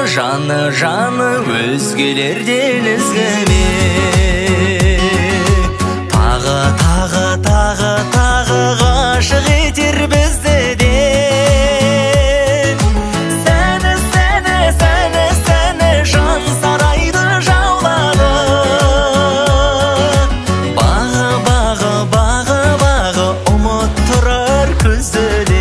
жаны өзгелерден ізгіме. Тағы ғашық етер бізді де. Сәні жан сарайды жаулады. Бағы ұмыт тұрар көзде.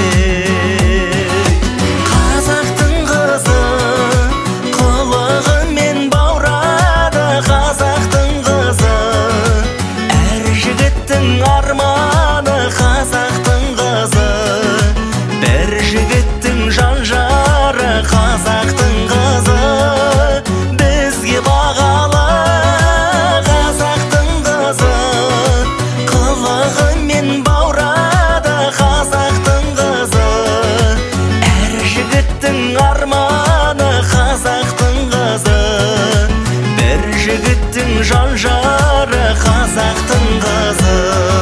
Қазақтың қызы қылығымен баурады. Қазақтың қызы әр жігіттің арманы. Қазақтың қызы бір жігіттің жан жары. Қазақтың қызы бізге бағалы. Қазақтың қызы қылығымен баурады. Қазақтың қызы әр жігіттің арманы. Қазақтың қызы бір жігіттің жан жары. Қазақтың қызы.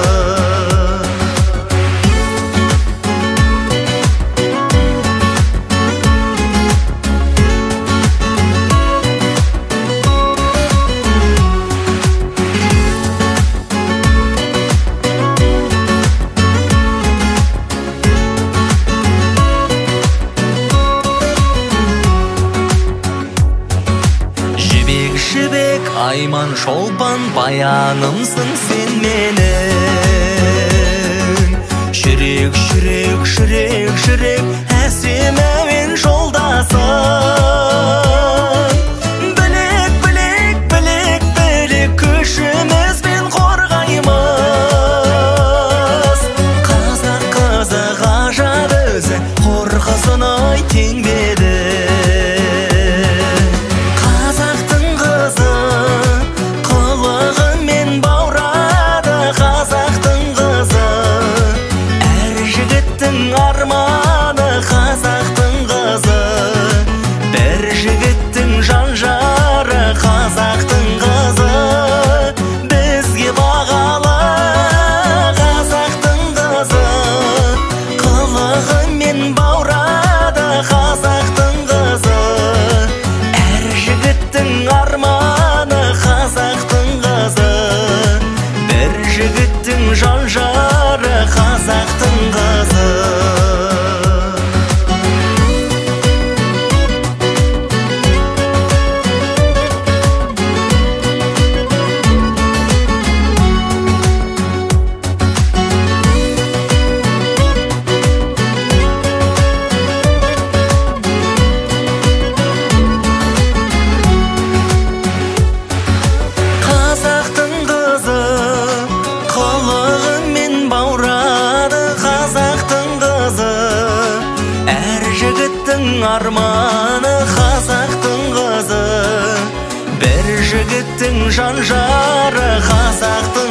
Жібек айман шолпан баянымсың сен менің. Жүрек әсем әуен жолдасың. Білек күшімізбен қорғаймыз. Қазақ қызы ғажап өзі хор қызын ай тең беді. Арманы қазақтың қызы бір жігіттің жан жары. Қазақтың қызы бізге бағалы. Қазақтың қызы қылығымен баурады. Қазақтың қызы әр жігіттің арманы. Қазақтың қызы бір жігіттің жан жары. Қазақтың қызы. Қазақтың қызы қылығымен баурады. Қазақтың қызы әр жігіттің арманы. Қазақтың қызы бір жігіттің жан жары. Қазақтың